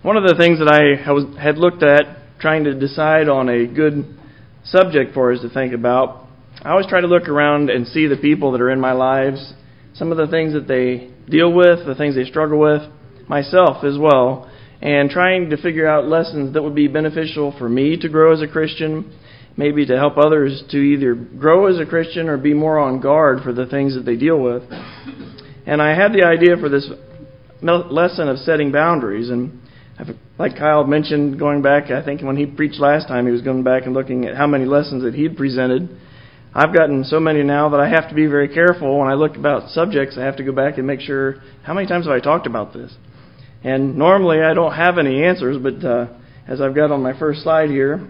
One of the things that I had looked at trying to decide on a good subject for us to think about, I always try to look around and see the people that are in my lives, some of the things that they deal with, the things they struggle with, myself as well, and trying to figure out lessons that would be beneficial for me to grow as a Christian, maybe to help others to either grow as a Christian or be more on guard for the things that they deal with. And I had the idea for this lesson of setting boundaries, and like Kyle mentioned, going back, I think when he preached last time, he was going back and looking at how many lessons that he'd presented. I've gotten so many now that I have to be very careful. When I look about subjects, I have to go back and make sure, how many times have I talked about this? And normally I don't have any answers, but as I've got on my first slide here,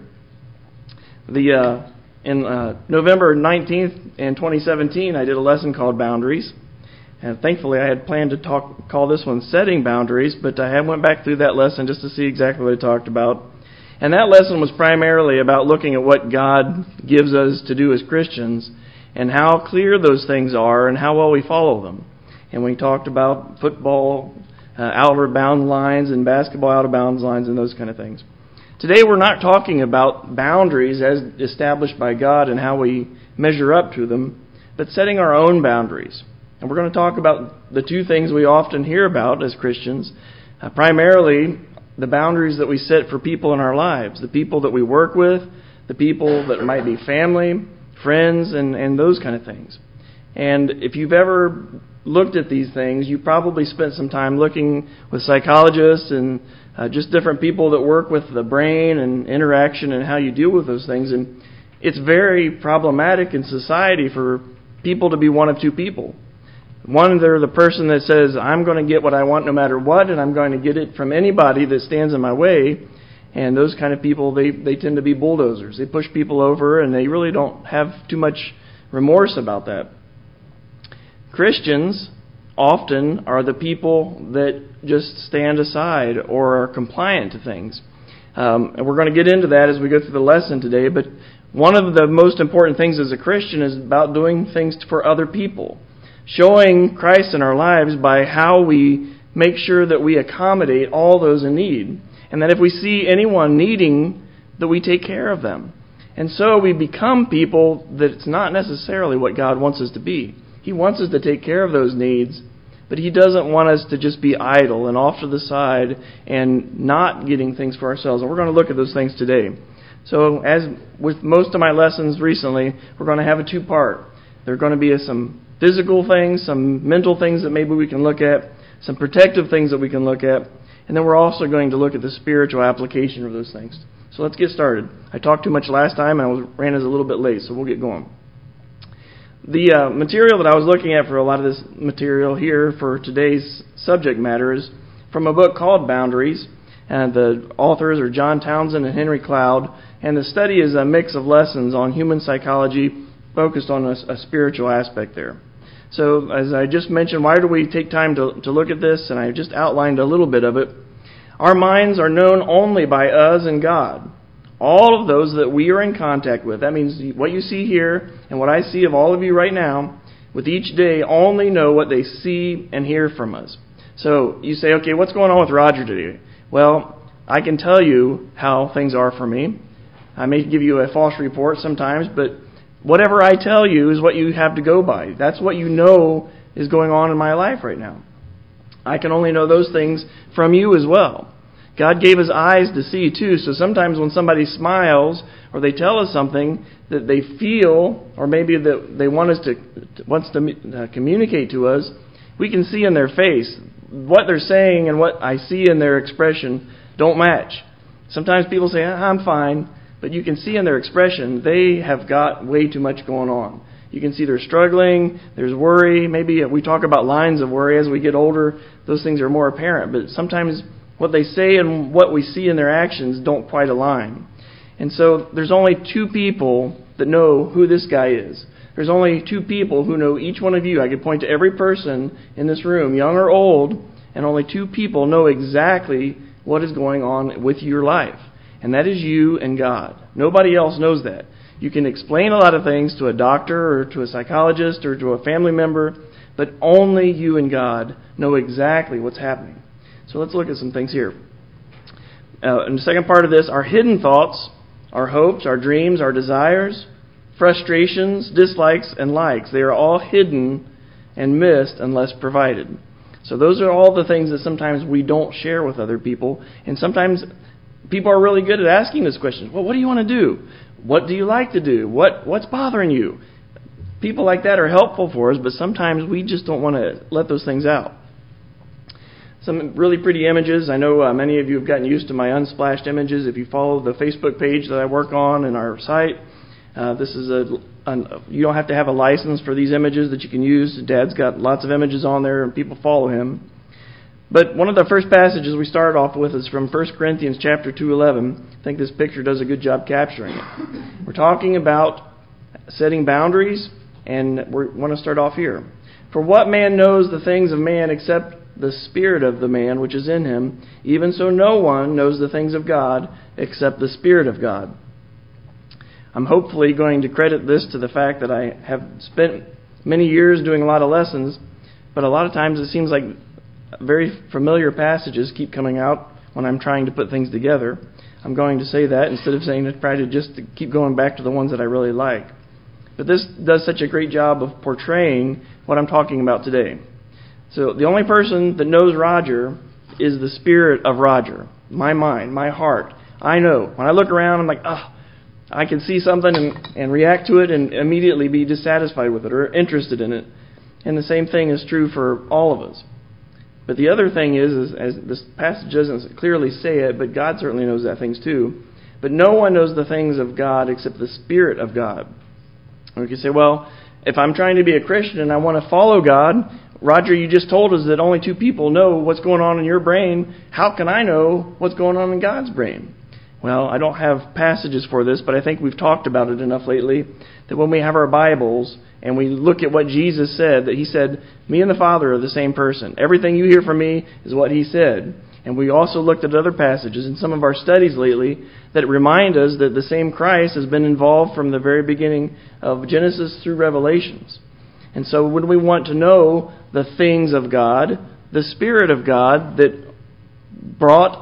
in November 19th in 2017, I did a lesson called Boundaries. And thankfully, I had planned to call this one Setting Boundaries, but I went back through that lesson just to see exactly what I talked about. And that lesson was primarily about looking at what God gives us to do as Christians and how clear those things are and how well we follow them. And we talked about football out-of-bound lines and basketball out-of-bounds lines and those kind of things. Today, we're not talking about boundaries as established by God and how we measure up to them, but setting our own boundaries. And we're going to talk about the two things we often hear about as Christians, primarily the boundaries that we set for people in our lives, the people that we work with, the people that might be family, friends, and those kind of things. And if you've ever looked at these things, you probably spent some time looking with psychologists and just different people that work with the brain and interaction and how you deal with those things. And it's very problematic in society for people to be one of two people. One, they're the person that says, I'm going to get what I want no matter what, and I'm going to get it from anybody that stands in my way. And those kind of people, they tend to be bulldozers. They push people over, and they really don't have too much remorse about that. Christians often are the people that just stand aside or are compliant to things. And we're going to get into that as we go through the lesson today. But one of the most important things as a Christian is about doing things for other people. Showing Christ in our lives by how we make sure that we accommodate all those in need. And that if we see anyone needing, that we take care of them. And so we become people that it's not necessarily what God wants us to be. He wants us to take care of those needs, but He doesn't want us to just be idle and off to the side and not getting things for ourselves. And we're going to look at those things today. So as with most of my lessons recently, we're going to have a two-part. There are going to be some physical things, some mental things that maybe we can look at, some protective things that we can look at, and then we're also going to look at the spiritual application of those things. So let's get started. I talked too much last time and I ran as a little bit late, so we'll get going. The material that I was looking at for a lot of this material here for today's subject matter is from a book called Boundaries, and the authors are John Townsend and Henry Cloud, and the study is a mix of lessons on human psychology focused on a spiritual aspect there. So, as I just mentioned, why do we take time to look at this? And I just outlined a little bit of it. Our minds are known only by us and God. All of those that we are in contact with, that means what you see here and what I see of all of you right now, with each day only know what they see and hear from us. So, you say, okay, what's going on with Roger today? Well, I can tell you how things are for me. I may give you a false report sometimes, but whatever I tell you is what you have to go by. That's what you know is going on in my life right now. I can only know those things from you as well. God gave us eyes to see too, so sometimes when somebody smiles or they tell us something that they feel or maybe that they wants to communicate to us, we can see in their face. What they're saying and what I see in their expression don't match. Sometimes people say, I'm fine. But you can see in their expression, they have got way too much going on. You can see they're struggling, there's worry. Maybe we talk about lines of worry as we get older. Those things are more apparent. But sometimes what they say and what we see in their actions don't quite align. And so there's only two people that know who this guy is. There's only two people who know each one of you. I could point to every person in this room, young or old, and only two people know exactly what is going on with your life. And that is you and God. Nobody else knows that. You can explain a lot of things to a doctor or to a psychologist or to a family member, but only you and God know exactly what's happening. So let's look at some things here. And the second part of this, our hidden thoughts, our hopes, our dreams, our desires, frustrations, dislikes, and likes. They are all hidden and missed unless provided. So those are all the things that sometimes we don't share with other people. And sometimes people are really good at asking this question. Well, what do you want to do? What do you like to do? What's bothering you? People like that are helpful for us, but sometimes we just don't want to let those things out. Some really pretty images. I know many of you have gotten used to my unsplashed images. If you follow the Facebook page that I work on and our site, this is you don't have to have a license for these images that you can use. Dad's got lots of images on there and people follow him. But one of the first passages we started off with is from 1 Corinthians chapter 2:11. I think this picture does a good job capturing it. We're talking about setting boundaries, and we want to start off here. For what man knows the things of man except the spirit of the man which is in him? Even so no one knows the things of God except the Spirit of God. I'm hopefully going to credit this to the fact that I have spent many years doing a lot of lessons, but a lot of times it seems like very familiar passages keep coming out when I'm trying to put things together. I'm going to say that instead of saying to try to just keep going back to the ones that I really like. But this does such a great job of portraying what I'm talking about today. So the only person that knows Roger is the spirit of Roger, my mind, my heart. I know. When I look around, I'm like, I can see something and react to it and immediately be dissatisfied with it or interested in it. And the same thing is true for all of us. But the other thing is as this passage doesn't clearly say it, but God certainly knows that things too. But no one knows the things of God except the Spirit of God. And we can say, well, if I'm trying to be a Christian and I want to follow God, Roger, you just told us that only two people know what's going on in your brain. How can I know what's going on in God's brain? Well, I don't have passages for this, but I think we've talked about it enough lately that when we have our Bibles and we look at what Jesus said, that He said, me and the Father are the same person. Everything you hear from me is what He said. And we also looked at other passages in some of our studies lately that remind us that the same Christ has been involved from the very beginning of Genesis through Revelations. And so when we want to know the things of God, the Spirit of God that brought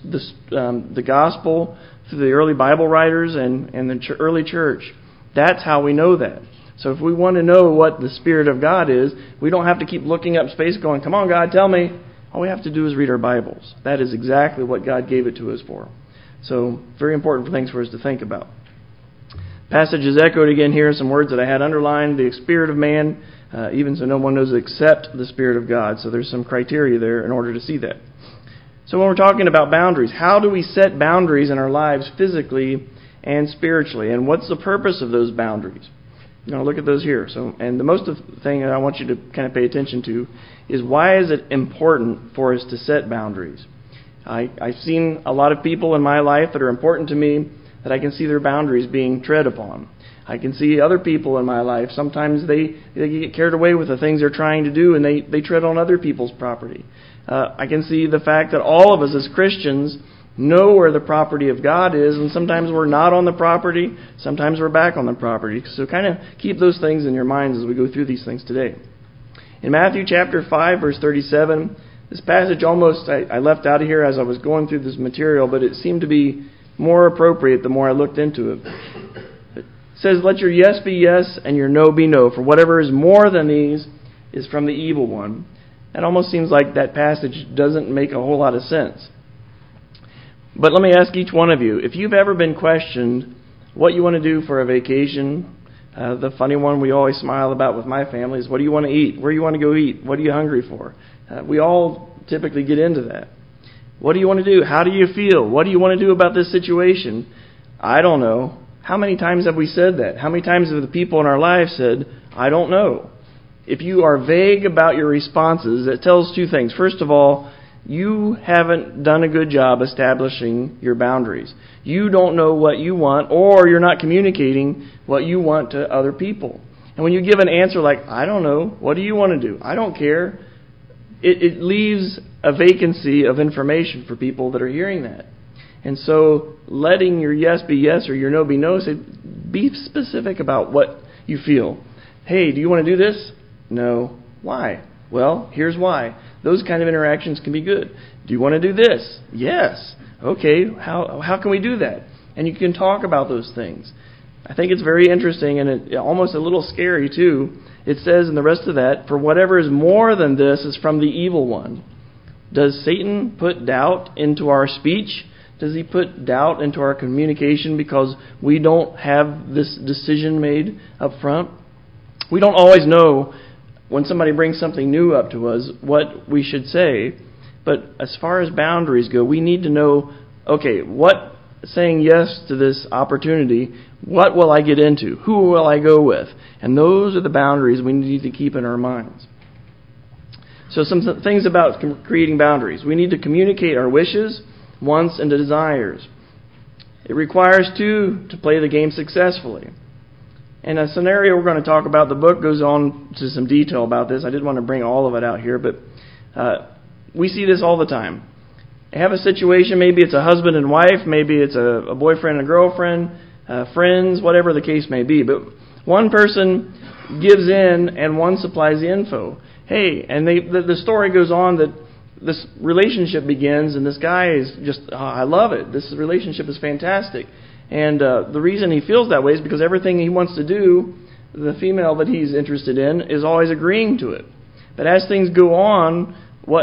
the gospel through the early Bible writers and the early church, that's how we know that. So if we want to know what the Spirit of God is, we don't have to keep looking up space going, come on, God, tell me. All we have to do is read our Bibles. That is exactly what God gave it to us for. So very important things for us to think about. Passage is echoed again here, some words that I had underlined. The spirit of man, even so no one knows except the Spirit of God. So there's some criteria there in order to see that. So when we're talking about boundaries, how do we set boundaries in our lives physically and spiritually? And what's the purpose of those boundaries? Look at those here. And the most thing that I want you to kind of pay attention to is why is it important for us to set boundaries? I've seen a lot of people in my life that are important to me that I can see their boundaries being tread upon. I can see other people in my life, sometimes they get carried away with the things they're trying to do and they tread on other people's property. I can see the fact that all of us as Christians know where the property of God is, and sometimes we're not on the property, sometimes we're back on the property. So kind of keep those things in your minds as we go through these things today. In Matthew chapter 5, verse 37, this passage almost I left out of here as I was going through this material, but it seemed to be more appropriate the more I looked into it. It says, let your yes be yes and your no be no, for whatever is more than these is from the evil one. That almost seems like that passage doesn't make a whole lot of sense. But let me ask each one of you, if you've ever been questioned what you want to do for a vacation, the funny one we always smile about with my family is, what do you want to eat? Where do you want to go eat? What are you hungry for? We all typically get into that. What do you want to do? How do you feel? What do you want to do about this situation? I don't know. How many times have we said that? How many times have the people in our lives said, I don't know? If you are vague about your responses, that tells two things. First of all, you haven't done a good job establishing your boundaries. You don't know what you want, or you're not communicating what you want to other people. And when you give an answer like, I don't know, what do you want to do? I don't care. It leaves a vacancy of information for people that are hearing that. And so letting your yes be yes or your no be no, say, be specific about what you feel. Hey, do you want to do this? No. Why? Well, here's why. Those kind of interactions can be good. Do you want to do this? Yes. Okay, how can we do that? And you can talk about those things. I think it's very interesting and almost a little scary too. It says in the rest of that, for whatever is more than this is from the evil one. Does Satan put doubt into our speech? Does he put doubt into our communication because we don't have this decision made up front? We don't always know when somebody brings something new up to us what we should say. But as far as boundaries go, we need to know, okay, what saying yes to this opportunity, what will I get into? Who will I go with? And those are the boundaries we need to keep in our minds. So some things about creating boundaries. We need to communicate our wishes, wants, and desires. It requires two to play the game successfully. And a scenario we're going to talk about, the book goes on to some detail about this. I didn't want to bring all of it out here, but we see this all the time. Have a situation, maybe it's a husband and wife, maybe it's a boyfriend and girlfriend, friends, whatever the case may be. But one person gives in and one supplies the info. Hey, and the story goes on that this relationship begins, and this guy is just, I love it. This relationship is fantastic. And the reason he feels that way is because everything he wants to do, the female that he's interested in, is always agreeing to it. But as things go on,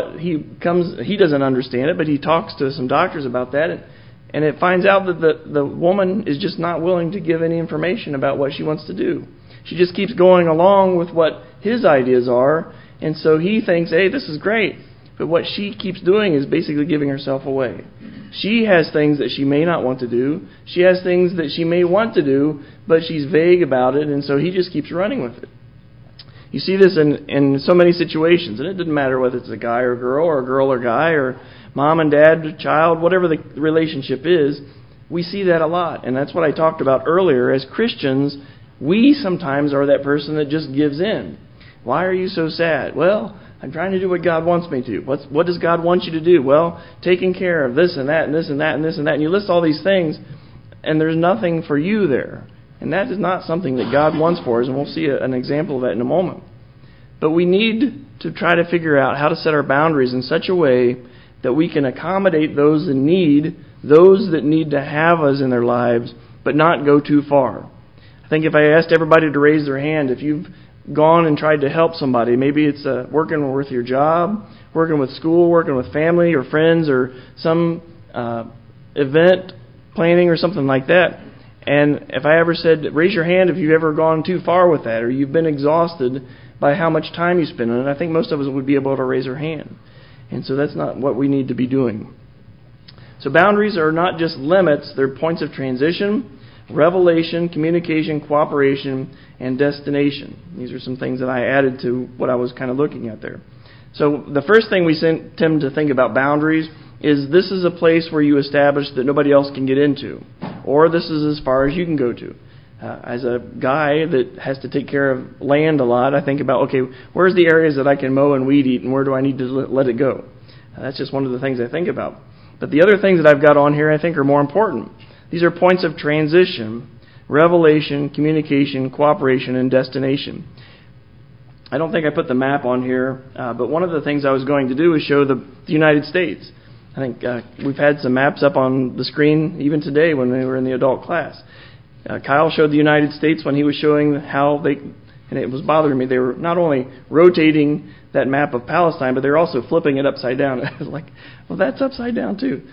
he doesn't understand it, but he talks to some doctors about that, and it finds out that the woman is just not willing to give any information about what she wants to do. She just keeps going along with what his ideas are, and so he thinks, hey, this is great. But what she keeps doing is basically giving herself away. She has things that she may not want to do. She has things that she may want to do, but she's vague about it, and so he just keeps running with it. You see this in so many situations, and it doesn't matter whether it's a guy or girl or guy, or mom and dad, child, whatever the relationship is. We see that a lot, and that's what I talked about earlier. As Christians, we sometimes are that person that just gives in. Why are you so sad? Well, I'm trying to do what God wants me to. What does God want you to do? Well, taking care of this and that and this and that and this and that. And you list all these things, and there's nothing for you there. And that is not something that God wants for us, and we'll see an example of that in a moment. But we need to try to figure out how to set our boundaries in such a way that we can accommodate those in need, those that need to have us in their lives, but not go too far. I think if I asked everybody to raise their hand, if you've gone and tried to help somebody, maybe it's working with your job, working with school, working with family or friends, or some event planning or something like that. And if I ever said, raise your hand if you've ever gone too far with that, or you've been exhausted by how much time you spend on it, I think most of us would be able to raise our hand. And so that's not what we need to be doing. So boundaries are not just limits, they're points of transition, revelation, communication, cooperation, and destination. These are some things that I added to what I was kind of looking at there. So the first thing we tend to think about boundaries is this is a place where you establish that nobody else can get into, or this is as far as you can go to. As a guy that has to take care of land a lot, I think about, okay, where's the areas that I can mow and weed eat, and where do I need to let it go? That's just one of the things I think about. But the other things that I've got on here I think are more important. These are points of transition, revelation, communication, cooperation, and destination. I don't think I put the map on here, but one of the things I was going to do is show the United States. I think we've had some maps up on the screen even today when we were in the adult class. Kyle showed the United States when he was showing how they, and it was bothering me, they were not only rotating that map of Palestine, but they were also flipping it upside down. I was like, well, that's upside down too.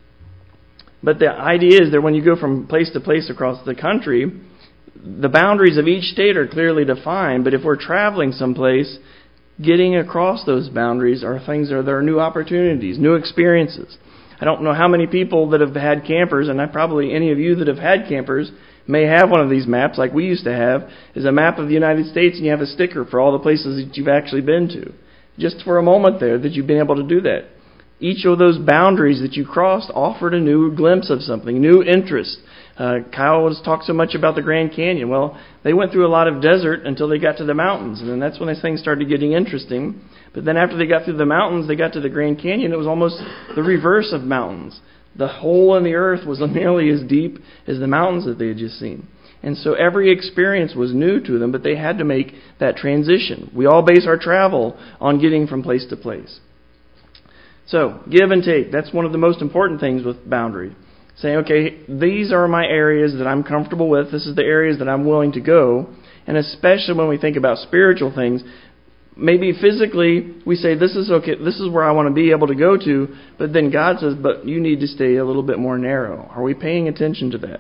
But the idea is that when you go from place to place across the country, the boundaries of each state are clearly defined, but if we're traveling someplace, getting across those boundaries are things that are new opportunities, new experiences. I don't know how many people that have had campers, and probably any of you that have had campers may have one of these maps like we used to have, is a map of the United States, and you have a sticker for all the places that you've actually been to. Just for a moment there that you've been able to do that. Each of those boundaries that you crossed offered a new glimpse of something, new interest. Kyle was talked so much about the Grand Canyon. Well, they went through a lot of desert until they got to the mountains, and then that's when these things started getting interesting. But then after they got through the mountains, they got to the Grand Canyon. It was almost the reverse of mountains. The hole in the earth was nearly as deep as the mountains that they had just seen. And so every experience was new to them, but they had to make that transition. We all base our travel on getting from place to place. So, give and take. That's one of the most important things with boundary. Saying, okay, these are my areas that I'm comfortable with. This is the areas that I'm willing to go. And especially when we think about spiritual things, maybe physically we say, this is okay, this is where I want to be able to go to, but then God says, but you need to stay a little bit more narrow. Are we paying attention to that?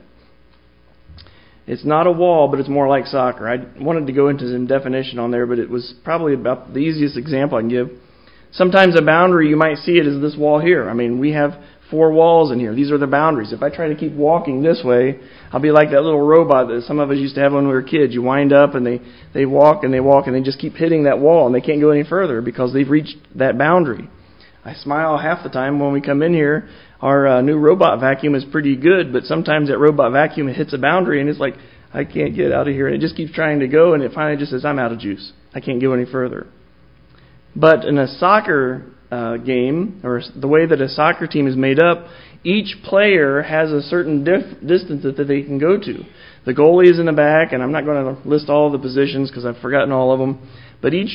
It's not a wall, but it's more like soccer. I wanted to go into some definition on there, but it was probably about the easiest example I can give. Sometimes a boundary, you might see it as this wall here. I mean, we have 4 walls in here. These are the boundaries. If I try to keep walking this way, I'll be like that little robot that some of us used to have when we were kids. You wind up and they walk and they just keep hitting that wall and they can't go any further because they've reached that boundary. I smile half the time when we come in here. Our new robot vacuum is pretty good, but sometimes that robot vacuum hits a boundary and it's like, I can't get out of here. And it just keeps trying to go and it finally just says, I'm out of juice. I can't go any further. But in a soccer game, or the way that a soccer team is made up, each player has a certain distance that they can go to. The goalie is in the back, and I'm not going to list all the positions because I've forgotten all of them. But each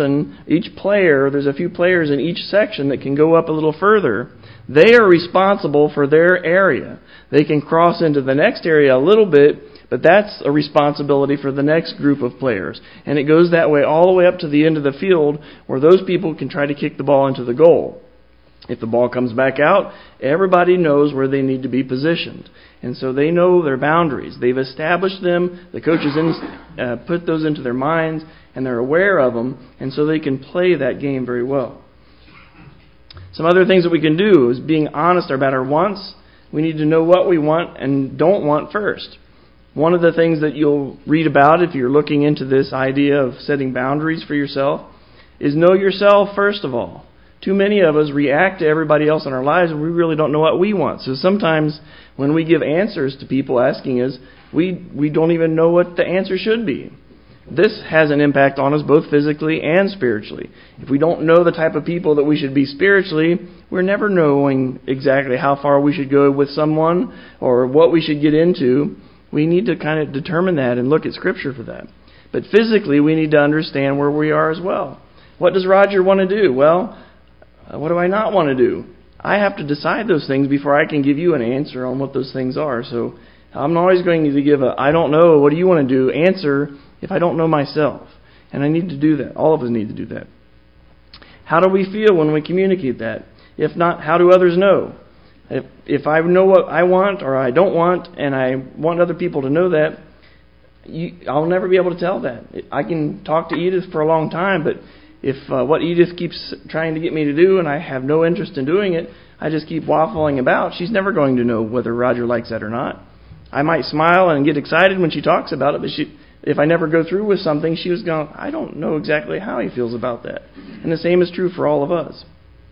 player, there's a few players in each section that can go up a little further. They are responsible for their area. They can cross into the next area a little bit, but that's a responsibility for the next group of players. And it goes that way all the way up to the end of the field where those people can try to kick the ball into the goal. If the ball comes back out, everybody knows where they need to be positioned. And so they know their boundaries. They've established them. The coaches put those into their minds, and they're aware of them, and so they can play that game very well. Some other things that we can do is being honest about our wants. We need to know what we want and don't want first. One of the things that you'll read about if you're looking into this idea of setting boundaries for yourself is know yourself first of all. Too many of us react to everybody else in our lives and we really don't know what we want. So sometimes when we give answers to people asking us, we don't even know what the answer should be. This has an impact on us both physically and spiritually. If we don't know the type of people that we should be spiritually, we're never knowing exactly how far we should go with someone or what we should get into. We need to kind of determine that and look at Scripture for that. But physically, we need to understand where we are as well. What does Roger want to do? Well, what do I not want to do? I have to decide those things before I can give you an answer on what those things are. So I'm always going to give a I don't know, what do you want to do answer if I don't know myself. And I need to do that. All of us need to do that. How do we feel when we communicate that? If not, how do others know? If I know what I want or I don't want, and I want other people to know that, I'll never be able to tell that. I can talk to Edith for a long time, but if what Edith keeps trying to get me to do and I have no interest in doing it, I just keep waffling about, she's never going to know whether Roger likes that or not. I might smile and get excited when she talks about it, but if I never go through with something, she was going, I don't know exactly how he feels about that. And the same is true for all of us.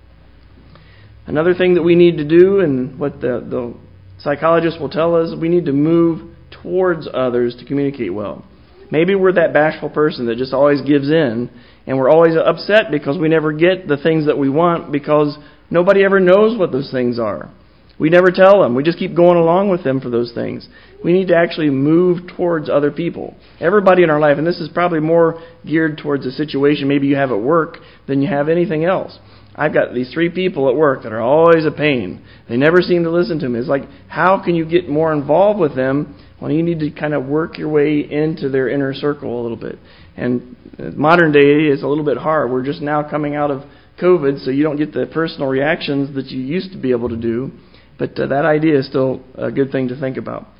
Another thing that we need to do, and what the psychologists will tell us, we need to move towards others to communicate well. Maybe we're that bashful person that just always gives in, and we're always upset because we never get the things that we want because nobody ever knows what those things are. We never tell them. We just keep going along with them for those things. We need to actually move towards other people. Everybody in our life, and this is probably more geared towards a situation maybe you have at work than you have anything else. I've got these 3 people at work that are always a pain. They never seem to listen to me. It's like, how can you get more involved with them? Well, you need to kind of work your way into their inner circle a little bit. And modern day is a little bit hard. We're just now coming out of COVID, so you don't get the personal reactions that you used to be able to do. But that idea is still a good thing to think about.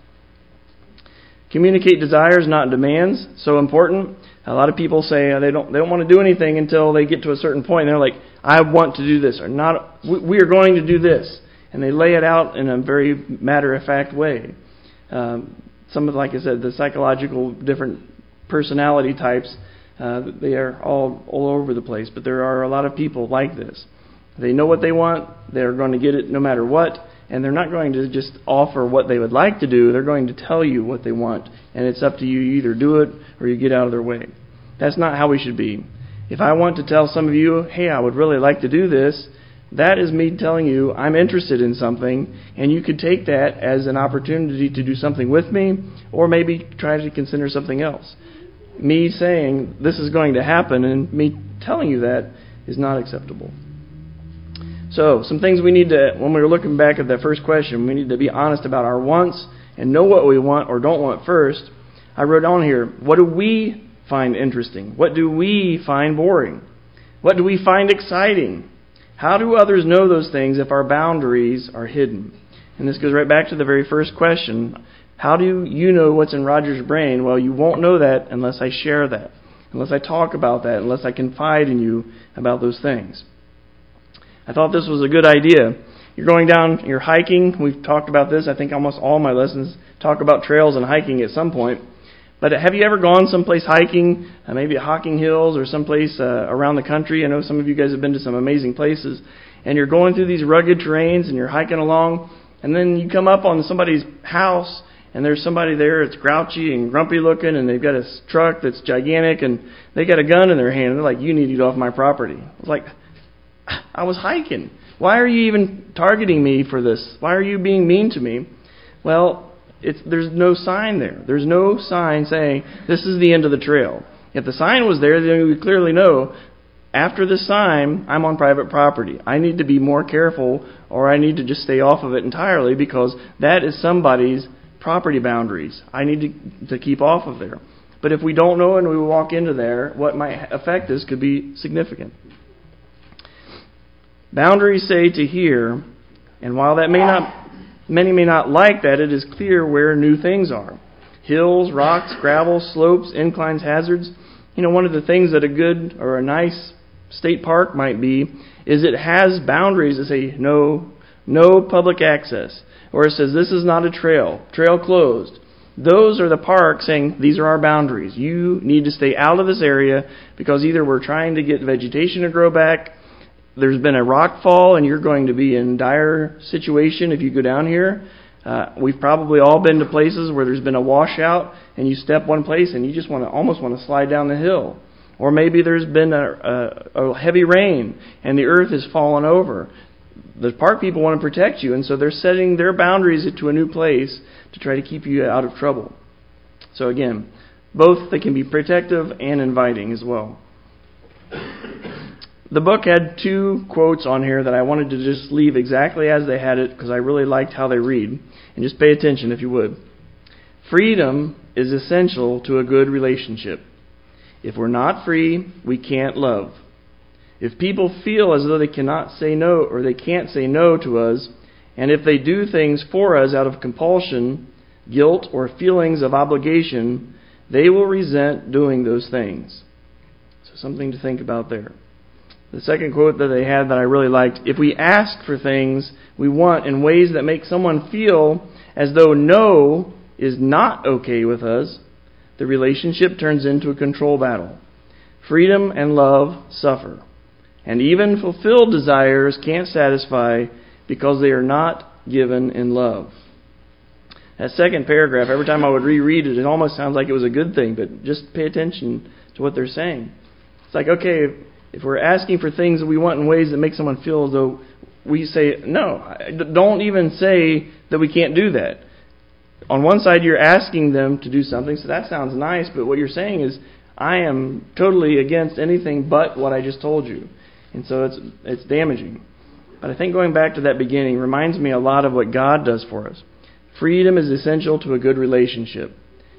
Communicate desires, not demands. So important. A lot of people say they don't want to do anything until they get to a certain point. And they're like, I want to do this, or not. We are going to do this, and they lay it out in a very matter-of-fact way. Some of, like I said, the psychological different personality types, they are all over the place. But there are a lot of people like this. They know what they want. They're going to get it no matter what. And they're not going to just offer what they would like to do. They're going to tell you what they want. And it's up to you. You either do it or you get out of their way. That's not how we should be. If I want to tell some of you, hey, I would really like to do this, that is me telling you I'm interested in something. And you could take that as an opportunity to do something with me or maybe try to consider something else. Me saying this is going to happen and me telling you that is not acceptable. So, some things we need to, when we were looking back at that first question, we need to be honest about our wants and know what we want or don't want first. I wrote on here, what do we find interesting? What do we find boring? What do we find exciting? How do others know those things if our boundaries are hidden? And this goes right back to the very first question. How do you know what's in Roger's brain? Well, you won't know that unless I share that, unless I talk about that, unless I confide in you about those things. I thought this was a good idea. You're going down, you're hiking. We've talked about this. I think almost all my lessons talk about trails and hiking at some point. But have you ever gone someplace hiking, maybe at Hocking Hills or someplace around the country? I know some of you guys have been to some amazing places. And you're going through these rugged terrains and you're hiking along. And then you come up on somebody's house and there's somebody there that's grouchy and grumpy looking and they've got a truck that's gigantic and they got a gun in their hand. And they're like, you need to get off my property. It's like, I was hiking. Why are you even targeting me for this? Why are you being mean to me? Well, there's no sign there. There's no sign saying this is the end of the trail. If the sign was there, then we would clearly know after this sign, I'm on private property. I need to be more careful or I need to just stay off of it entirely because that is somebody's property boundaries. I need to keep off of there. But if we don't know and we walk into there, what might affect us could be significant. Boundaries say to here, and while that many may not like that, it is clear where new things are. Hills, rocks, gravel, slopes, inclines, hazards. One of the things that a good or a nice state park might be is it has boundaries that say no public access. Or it says this is not a trail closed. Those are the parks saying these are our boundaries. You need to stay out of this area because either we're trying to get vegetation to grow back, there's been a rock fall and you're going to be in dire situation if you go down here. We've probably all been to places where there's been a washout and you step one place and you just almost want to slide down the hill. Or maybe there's been a heavy rain and the earth has fallen over. The park people want to protect you, and so they're setting their boundaries to a new place to try to keep you out of trouble. So again, both they can be protective and inviting as well. The book had 2 quotes on here that I wanted to just leave exactly as they had it because I really liked how they read. And just pay attention if you would. Freedom is essential to a good relationship. If we're not free, we can't love. If people feel as though they cannot say no or they can't say no to us, and if they do things for us out of compulsion, guilt, or feelings of obligation, they will resent doing those things. So something to think about there. The second quote that they had that I really liked, if we ask for things we want in ways that make someone feel as though no is not okay with us, the relationship turns into a control battle. Freedom and love suffer. And even fulfilled desires can't satisfy because they are not given in love. That second paragraph, every time I would reread it, it almost sounds like it was a good thing, but just pay attention to what they're saying. It's like, okay, if we're asking for things that we want in ways that make someone feel as though we say, no, don't even say that we can't do that. On one side, you're asking them to do something, so that sounds nice, but what you're saying is, I am totally against anything but what I just told you. And so it's damaging. But I think going back to that beginning reminds me a lot of what God does for us. Freedom is essential to a good relationship.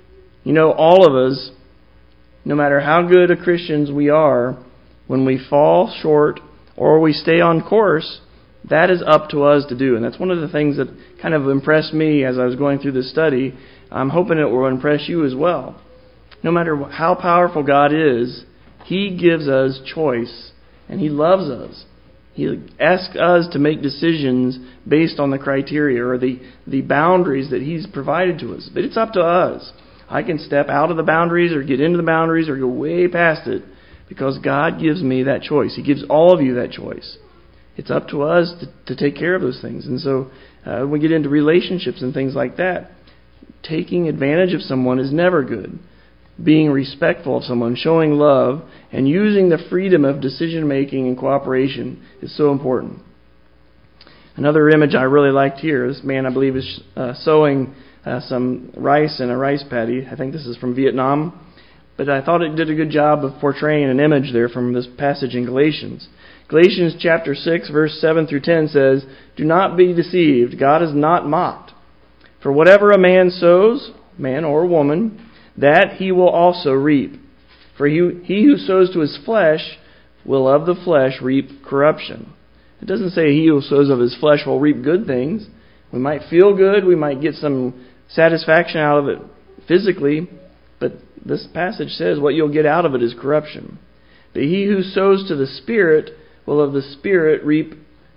All of us, no matter how good of Christians we are, when we fall short or we stay on course, that is up to us to do. And that's one of the things that kind of impressed me as I was going through this study. I'm hoping it will impress you as well. No matter how powerful God is, He gives us choice. And He loves us. He asks us to make decisions based on the criteria or the boundaries that He's provided to us. But it's up to us. I can step out of the boundaries or get into the boundaries or go way past it because God gives me that choice. He gives all of you that choice. It's up to us to take care of those things. And so when we get into relationships and things like that, taking advantage of someone is never good. Being respectful of someone, showing love, and using the freedom of decision-making and cooperation is so important. Another image I really liked here, this man I believe is sowing some rice in a rice paddy. I think this is from Vietnam. But I thought it did a good job of portraying an image there from this passage in Galatians. Galatians chapter 6, verse 7 through 10 says, "Do not be deceived. God is not mocked. For whatever a man sows, man or woman, that he will also reap. For he who sows to his flesh will of the flesh reap corruption." It doesn't say he who sows of his flesh will reap good things. We might feel good, we might get some satisfaction out of it physically, but this passage says what you'll get out of it is corruption. But he who sows to the Spirit will of the Spirit reap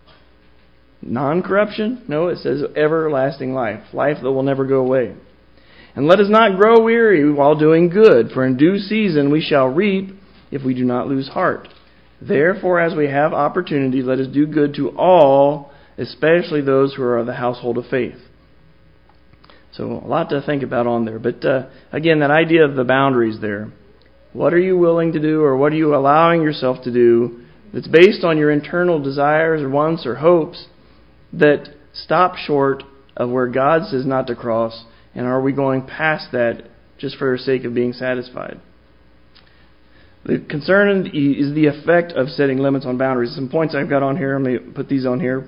non-corruption? No, it says everlasting life, life that will never go away. "And let us not grow weary while doing good, for in due season we shall reap if we do not lose heart. Therefore, as we have opportunity, let us do good to all, especially those who are of the household of faith." So a lot to think about on there. But again, that idea of the boundaries there. What are you willing to do, or what are you allowing yourself to do that's based on your internal desires or wants or hopes that stop short of where God says not to cross? And are we going past that just for the sake of being satisfied? The concern is the effect of setting limits on boundaries. Some points I've got on here. Let me put these on here.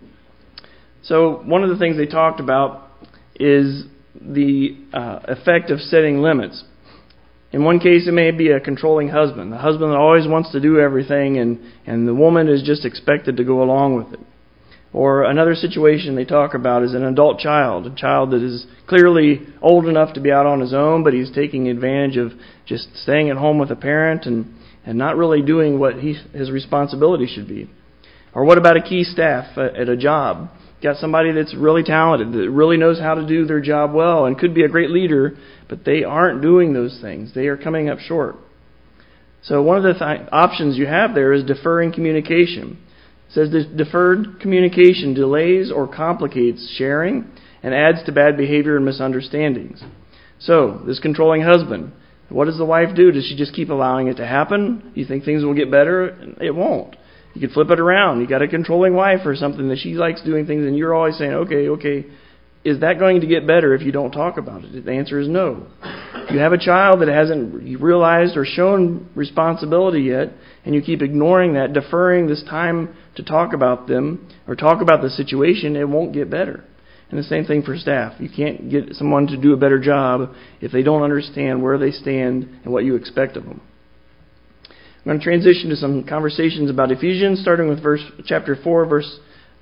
So one of the things they talked about is the effect of setting limits. In one case, it may be a controlling husband. The husband always wants to do everything, and the woman is just expected to go along with it. Or another situation they talk about is an adult child, a child that is clearly old enough to be out on his own, but he's taking advantage of just staying at home with a parent and not really doing what his responsibility should be. Or what about a key staff at a job? Got somebody that's really talented, that really knows how to do their job well and could be a great leader, but they aren't doing those things. They are coming up short. So one of the options you have there is deferring communication. It says that deferred communication delays or complicates sharing and adds to bad behavior and misunderstandings. So, this controlling husband, what does the wife do? Does she just keep allowing it to happen? You think things will get better? It won't. You could flip it around. You got a controlling wife or something that she likes doing things, and you're always saying, okay, is that going to get better if you don't talk about it? The answer is no. You have a child that hasn't realized or shown responsibility yet, and you keep ignoring that, deferring this time to talk about them or talk about the situation, it won't get better. And the same thing for staff. You can't get someone to do a better job if they don't understand where they stand and what you expect of them. I'm going to transition to some conversations about Ephesians, starting with chapter 4, verse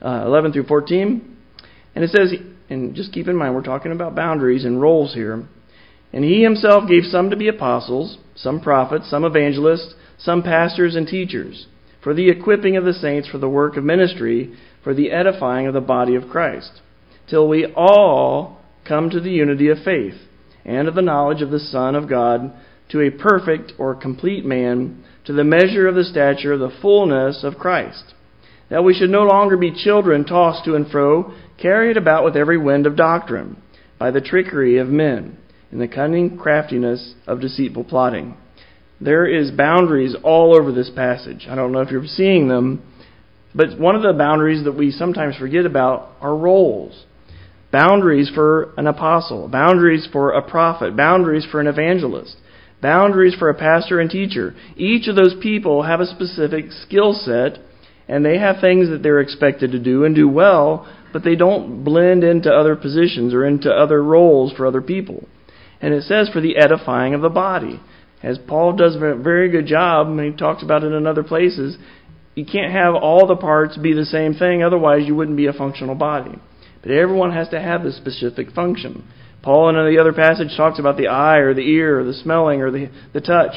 11 through 14. And it says, and just keep in mind, we're talking about boundaries and roles here. "And he himself gave some to be apostles, some prophets, some evangelists, some pastors and teachers, for the equipping of the saints for the work of ministry, for the edifying of the body of Christ, till we all come to the unity of faith and of the knowledge of the Son of God, to a perfect or complete man, to the measure of the stature of the fullness of Christ, that we should no longer be children tossed to and fro, carried about with every wind of doctrine, by the trickery of men, in the cunning craftiness of deceitful plotting." There is boundaries all over this passage. I don't know if you're seeing them, but one of the boundaries that we sometimes forget about are roles. Boundaries for an apostle, boundaries for a prophet, boundaries for an evangelist, boundaries for a pastor and teacher. Each of those people have a specific skill set, and they have things that they're expected to do and do well, but they don't blend into other positions or into other roles for other people. And it says for the edifying of the body. As Paul does a very good job, and he talks about it in other places, you can't have all the parts be the same thing, otherwise you wouldn't be a functional body. But everyone has to have this specific function. Paul in the other passage talks about the eye or the ear or the smelling or the touch.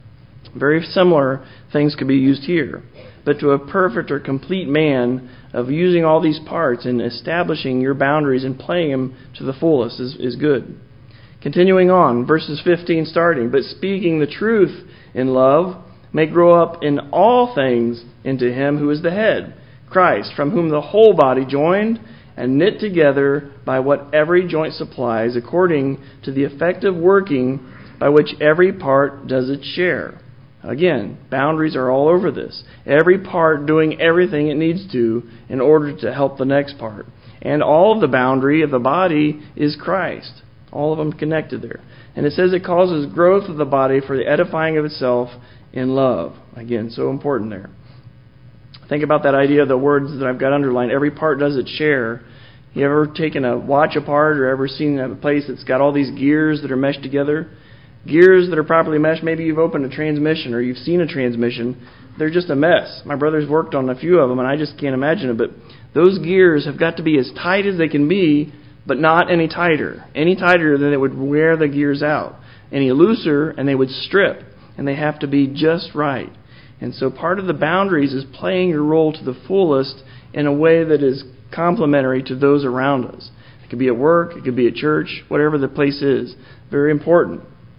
Very similar things could be used here. But to a perfect or complete man, of using all these parts and establishing your boundaries and playing them to the fullest is good. Continuing on, verses 15 starting, "But speaking the truth in love may grow up in all things into him who is the head, Christ, from whom the whole body joined and knit together by what every joint supplies, according to the effective working by which every part does its share." Again, boundaries are all over this. Every part doing everything it needs to in order to help the next part. And all of the boundary of the body is Christ. All of them connected there. And it says it causes growth of the body for the edifying of itself in love. Again, so important there. Think about that idea of the words that I've got underlined. Every part does its share. You ever taken a watch apart or ever seen a place that's got all these gears that are meshed together? Gears that are properly meshed, maybe you've opened a transmission or you've seen a transmission. They're just a mess. My brother's worked on a few of them and I just can't imagine it. But those gears have got to be as tight as they can be, but not any tighter. Any tighter than it would wear the gears out. Any looser and they would strip. And they have to be just right. And so part of the boundaries is playing your role to the fullest in a way that is complementary to those around us. It could be at work, it could be at church, whatever the place is. Very important.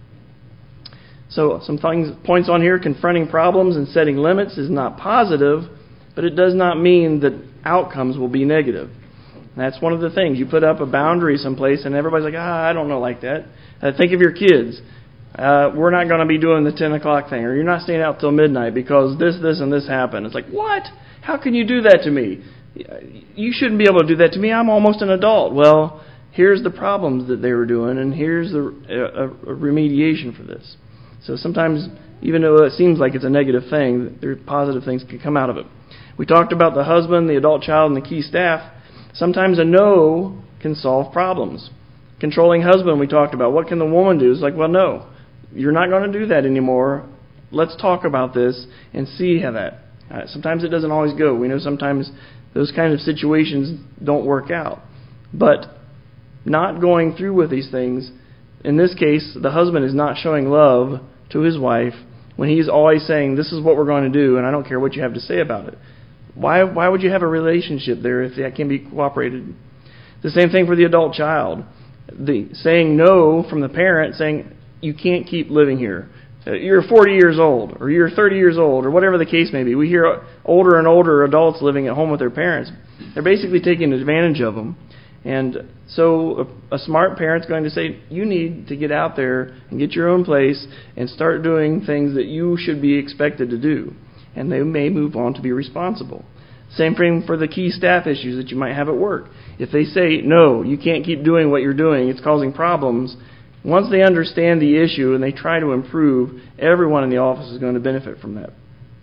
So some points on here. Confronting problems and setting limits is not positive, but it does not mean that outcomes will be negative. And that's one of the things. You put up a boundary someplace and everybody's like, I don't know like that. Think of your kids. We're not going to be doing the 10 o'clock thing, or you're not staying out till midnight because this, and this happened. It's like, what? How can you do that to me? You shouldn't be able to do that to me. I'm almost an adult. Well, here's the problems that they were doing, and here's the a remediation for this. So sometimes, even though it seems like it's a negative thing, there are positive things can come out of it. We talked about the husband, the adult child, and the key staff. Sometimes a no can solve problems. Controlling husband, we talked about. What can the woman do? It's like, well, no, you're not going to do that anymore. Let's talk about this and see how that. Sometimes it doesn't always go. We know sometimes those kind of situations don't work out. But not going through with these things, in this case, the husband is not showing love to his wife when he's always saying, this is what we're going to do, and I don't care what you have to say about it. Why would you have a relationship there if that can be cooperated? The same thing for the adult child. The saying no from the parent, saying, you can't keep living here. You're 40 years old, or you're 30 years old, or whatever the case may be. We hear older and older adults living at home with their parents. They're basically taking advantage of them. And so a smart parent's going to say, you need to get out there and get your own place and start doing things that you should be expected to do. And they may move on to be responsible. Same thing for the key staff issues that you might have at work. If they say, no, you can't keep doing what you're doing, it's causing problems, once they understand the issue and they try to improve, everyone in the office is going to benefit from that.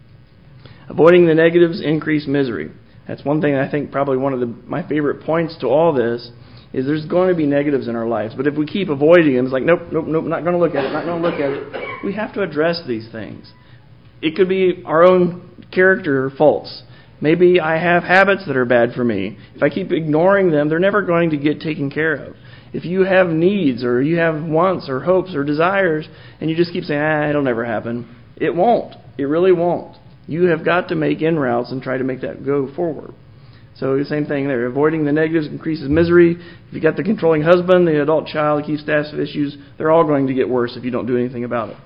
Avoiding the negatives increase misery. That's one thing I think probably one of my favorite points to all this is there's going to be negatives in our lives. But if we keep avoiding them, it's like, nope, not going to look at it. We have to address these things. It could be our own character faults. Maybe I have habits that are bad for me. If I keep ignoring them, they're never going to get taken care of. If you have needs or you have wants or hopes or desires and you just keep saying, it'll never happen, it won't. It really won't. You have got to make in routes and try to make that go forward. So the same thing there. Avoiding the negatives increases misery. If you've got the controlling husband, the adult child, the key staff issues, they're all going to get worse if you don't do anything about it.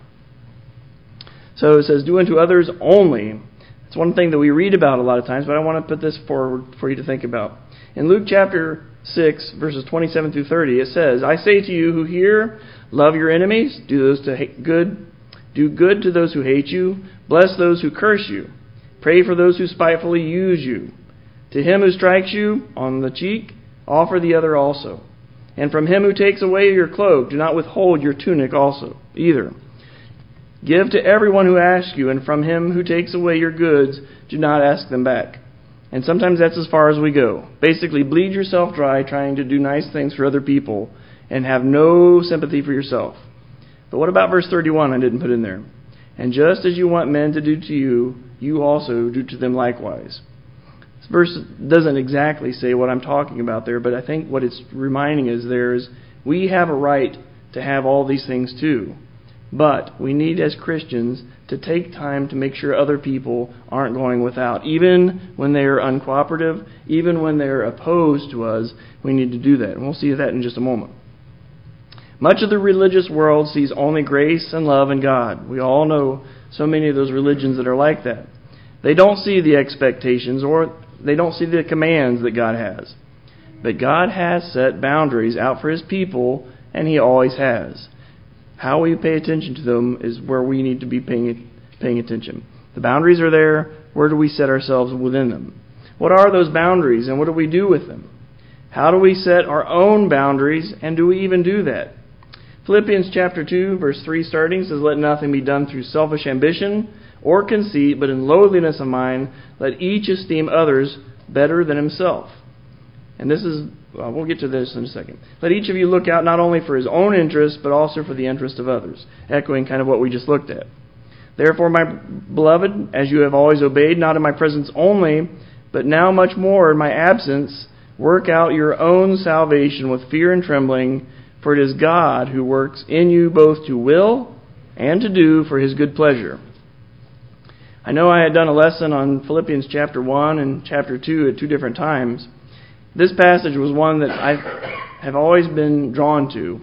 So it says, do unto others only. It's one thing that we read about a lot of times, but I want to put this forward for you to think about. In Luke chapter 6, verses 27 through 30, it says, I say to you who hear, love your enemies, do good to those who hate you, bless those who curse you, pray for those who spitefully use you. To him who strikes you on the cheek, offer the other also. And from him who takes away your cloak, do not withhold your tunic also, either. Give to everyone who asks you, and from him who takes away your goods, do not ask them back. And sometimes that's as far as we go. Basically, bleed yourself dry trying to do nice things for other people and have no sympathy for yourself. But what about verse 31 I didn't put in there? And just as you want men to do to you, you also do to them likewise. This verse doesn't exactly say what I'm talking about there, but I think what it's reminding us there is we have a right to have all these things too. But we need as Christians to take time to make sure other people aren't going without. Even when they are uncooperative, even when they're opposed to us, we need to do that. And we'll see that in just a moment. Much of the religious world sees only grace and love in God. We all know so many of those religions that are like that. They don't see the expectations or they don't see the commands that God has. But God has set boundaries out for His people, and He always has. How we pay attention to them is where we need to be paying attention. The boundaries are there. Where do we set ourselves within them? What are those boundaries, and what do we do with them? How do we set our own boundaries, and do we even do that? Philippians chapter 2, verse 3 starting says, let nothing be done through selfish ambition, or conceit, but in lowliness of mind, let each esteem others better than himself. And this is, we'll get to this in a second. Let each of you look out not only for his own interest, but also for the interest of others. Echoing kind of what we just looked at. Therefore, my beloved, as you have always obeyed, not in my presence only, but now much more in my absence, work out your own salvation with fear and trembling, for it is God who works in you both to will and to do for his good pleasure. I know I had done a lesson on Philippians chapter 1 and chapter 2 at two different times. This passage was one that I have always been drawn to.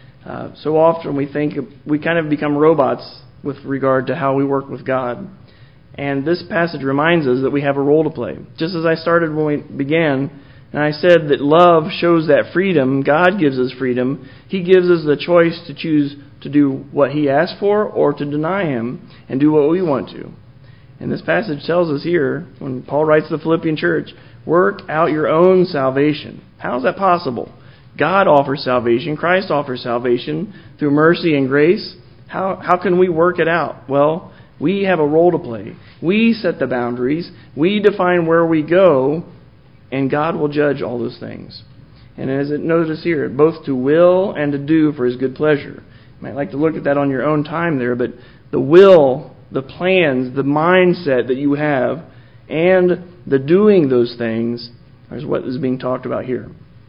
So often we think we kind of become robots with regard to how we work with God. And this passage reminds us that we have a role to play. Just as I started when we began, and I said that love shows that freedom. God gives us freedom. He gives us the choice to choose to do what he asked for or to deny him and do what we want to. And this passage tells us here, when Paul writes to the Philippian church, work out your own salvation. How is that possible? God offers salvation. Christ offers salvation through mercy and grace. How can we work it out? Well, we have a role to play. We set the boundaries. We define where we go, and God will judge all those things. And as it notices here, both to will and to do for his good pleasure. You might like to look at that on your own time there, but the will, the plans, the mindset that you have, and the doing those things is what is being talked about here.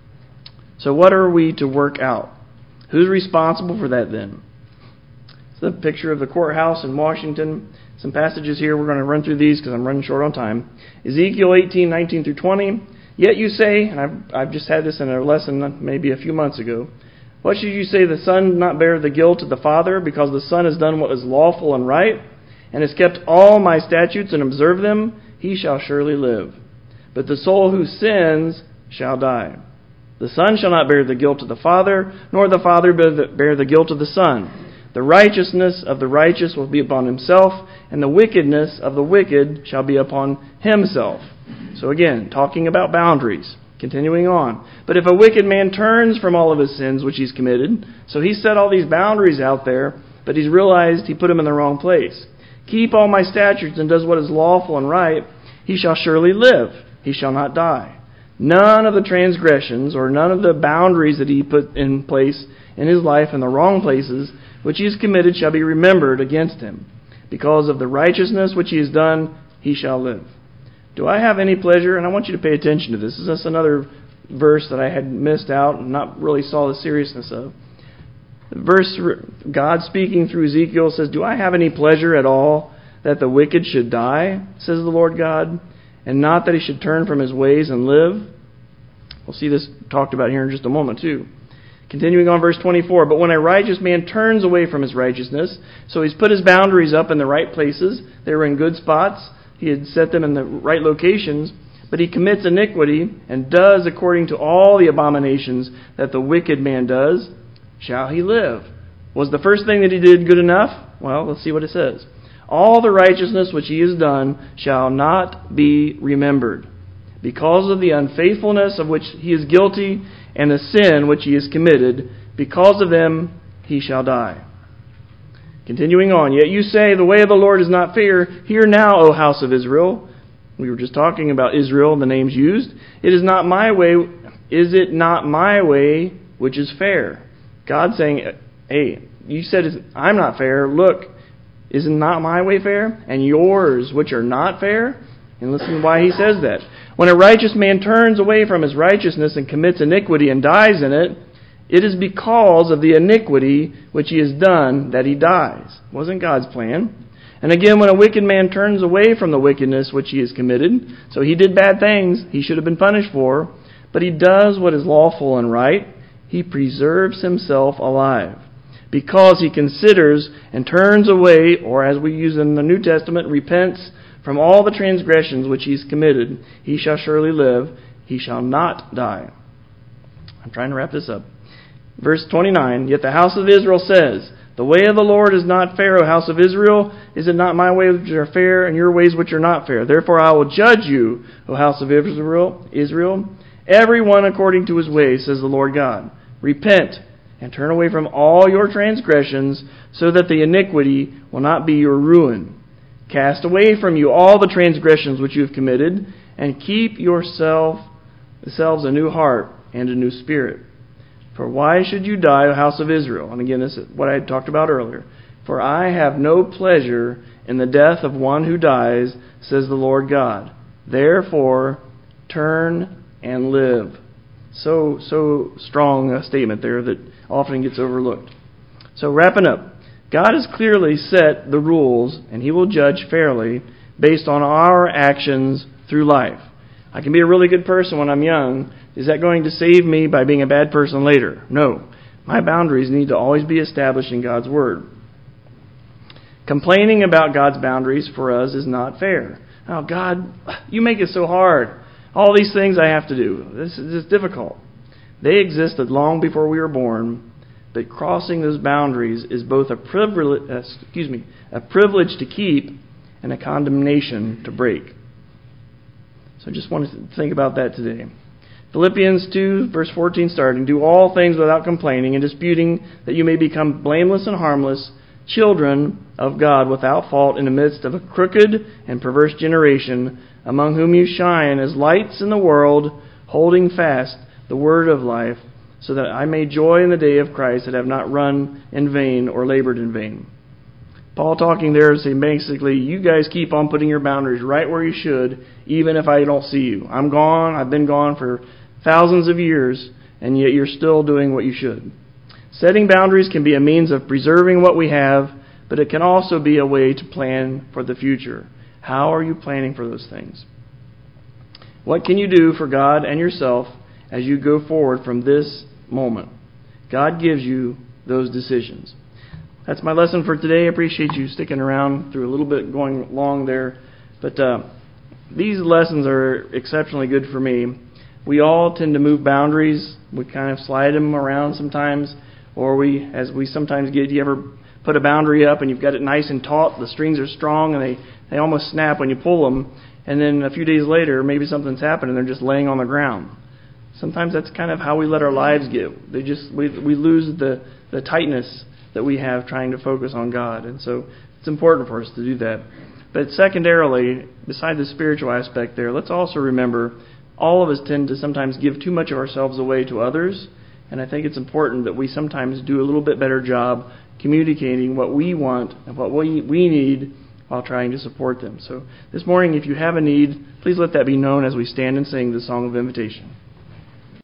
So what are we to work out? Who's responsible for that then? It's the picture of the courthouse in Washington. Some passages here, we're going to run through these because I'm running short on time. Ezekiel 18:19 through 20. Yet you say, and I've just had this in a lesson maybe a few months ago, what should you say, the son not bear the guilt of the father, because the son has done what is lawful and right, and has kept all my statutes and observed them? He shall surely live. But the soul who sins shall die. The son shall not bear the guilt of the father, nor the father bear the guilt of the son. The righteousness of the righteous will be upon himself, and the wickedness of the wicked shall be upon himself. So again, talking about boundaries. Continuing on. But if a wicked man turns from all of his sins which he's committed, so he's set all these boundaries out there, but he's realized he put them in the wrong place. Keep all my statutes and does what is lawful and right, he shall surely live. He shall not die. None of the transgressions or none of the boundaries that he put in place in his life in the wrong places which he has committed shall be remembered against him. Because of the righteousness which he has done, he shall live. Do I have any pleasure? And I want you to pay attention to this. This is another verse that I had missed out and not really saw the seriousness of. The verse, God speaking through Ezekiel says, do I have any pleasure at all that the wicked should die, says the Lord God, and not that he should turn from his ways and live? We'll see this talked about here in just a moment too. Continuing on verse 24, but when a righteous man turns away from his righteousness, so he's put his boundaries up in the right places, they were in good spots, he had set them in the right locations, but he commits iniquity and does according to all the abominations that the wicked man does, shall he live? Was the first thing that he did good enough? Well, let's see what it says. All the righteousness which he has done shall not be remembered. Because of the unfaithfulness of which he is guilty and the sin which he has committed, because of them he shall die. Continuing on, yet you say, the way of the Lord is not fair. Hear now, O house of Israel. We were just talking about Israel, the names used. It is not my way. Is it not my way which is fair? God saying, hey, you said I'm not fair. Look, isn't not my way fair? And yours, which are not fair? And listen to why he says that. When a righteous man turns away from his righteousness and commits iniquity and dies in it, it is because of the iniquity which he has done that he dies. It wasn't God's plan. And again, when a wicked man turns away from the wickedness which he has committed, so he did bad things he should have been punished for, but he does what is lawful and right, he preserves himself alive. Because he considers and turns away, or as we use in the New Testament, repents from all the transgressions which he's committed, he shall surely live, he shall not die. I'm trying to wrap this up. Verse 29, yet the house of Israel says, the way of the Lord is not fair, O house of Israel. Is it not my ways which are fair, and your ways which are not fair? Therefore I will judge you, O house of Israel, every one according to his ways, says the Lord God. Repent and turn away from all your transgressions, so that the iniquity will not be your ruin. Cast away from you all the transgressions which you have committed, and keep yourselves a new heart and a new spirit. For why should you die, O house of Israel? And again, this is what I had talked about earlier. For I have no pleasure in the death of one who dies, says the Lord God. Therefore, turn and live. So strong a statement there that often gets overlooked. So wrapping up, God has clearly set the rules, and He will judge fairly based on our actions through life. I can be a really good person when I'm young. Is that going to save me by being a bad person later? No. My boundaries need to always be established in God's Word. Complaining about God's boundaries for us is not fair. Oh, God, you make it so hard. All these things I have to do. This is difficult. They existed long before we were born, but crossing those boundaries is both a privilege to keep and a condemnation to break. So I just wanted to think about that today. Philippians 2, verse 14 starting, do all things without complaining and disputing, that you may become blameless and harmless, children of God without fault in the midst of a crooked and perverse generation, among whom you shine as lights in the world, holding fast the word of life, so that I may joy in the day of Christ, that have not run in vain or labored in vain. Paul talking there is saying basically, you guys keep on putting your boundaries right where you should, even if I don't see you. I'm gone. I've been gone for thousands of years, and yet you're still doing what you should. Setting boundaries can be a means of preserving what we have, but it can also be a way to plan for the future. How are you planning for those things? What can you do for God and yourself as you go forward from this moment? God gives you those decisions. That's my lesson for today. I appreciate you sticking around through a little bit going long there. But these lessons are exceptionally good for me. We all tend to move boundaries. We kind of slide them around sometimes. Or as we sometimes get, you ever put a boundary up and you've got it nice and taut, the strings are strong and they almost snap when you pull them. And then a few days later, maybe something's happened and they're just laying on the ground. Sometimes that's kind of how we let our lives get. We lose the tightness that we have trying to focus on God. And so it's important for us to do that. But secondarily, beside the spiritual aspect there, let's also remember all of us tend to sometimes give too much of ourselves away to others. And I think it's important that we sometimes do a little bit better job communicating what we want and what we need while trying to support them. So this morning, if you have a need, please let that be known as we stand and sing the song of invitation.